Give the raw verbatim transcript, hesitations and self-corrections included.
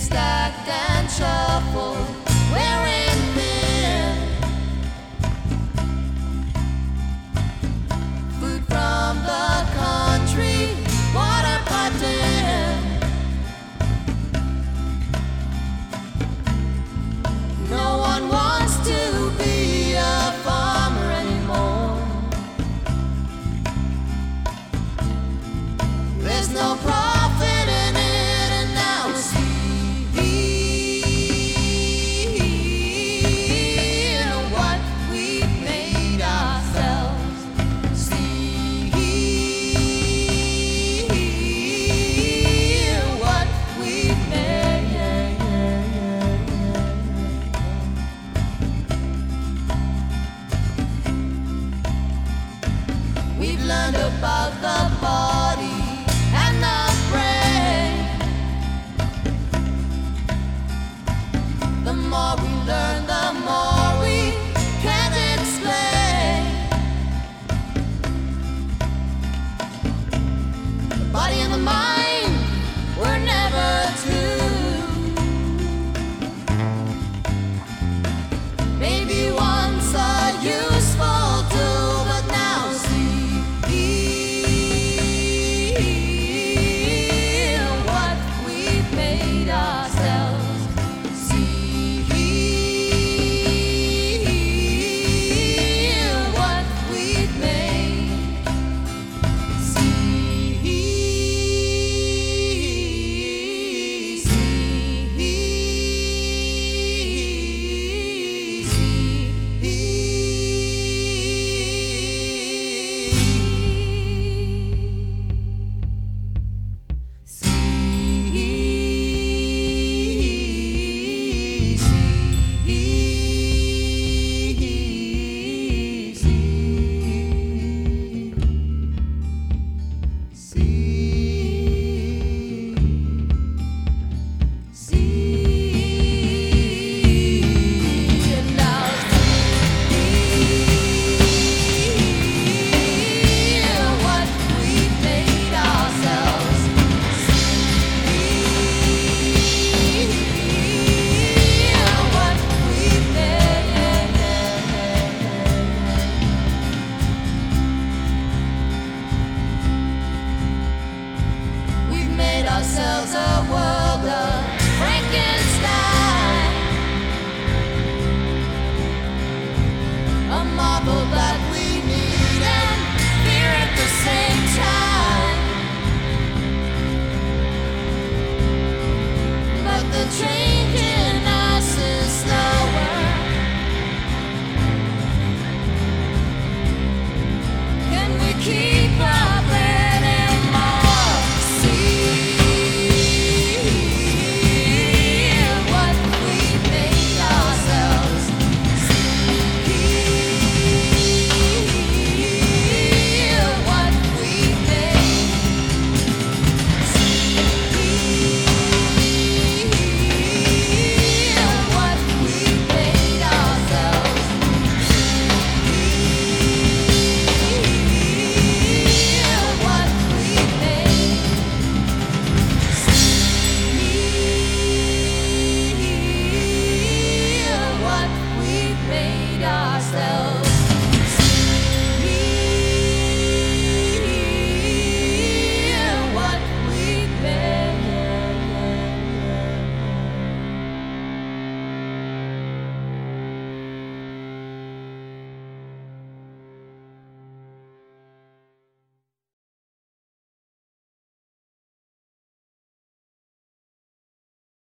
stacked and shuffled, wearing thin. Food from the country, water piped in. No one wants to be a farmer anymore. There's no profit in it, and now see what we've made ourselves. See what we've made. We've learned about the body and the brain. The more we learn, the more we can't explain. The body and the mind were never two. Maybe once a useful tool, but now see what we've made ourselves. See what we've made. See, we've made ourselves a world of Frankenstein, a marvel that we need and fear at the same time. But the train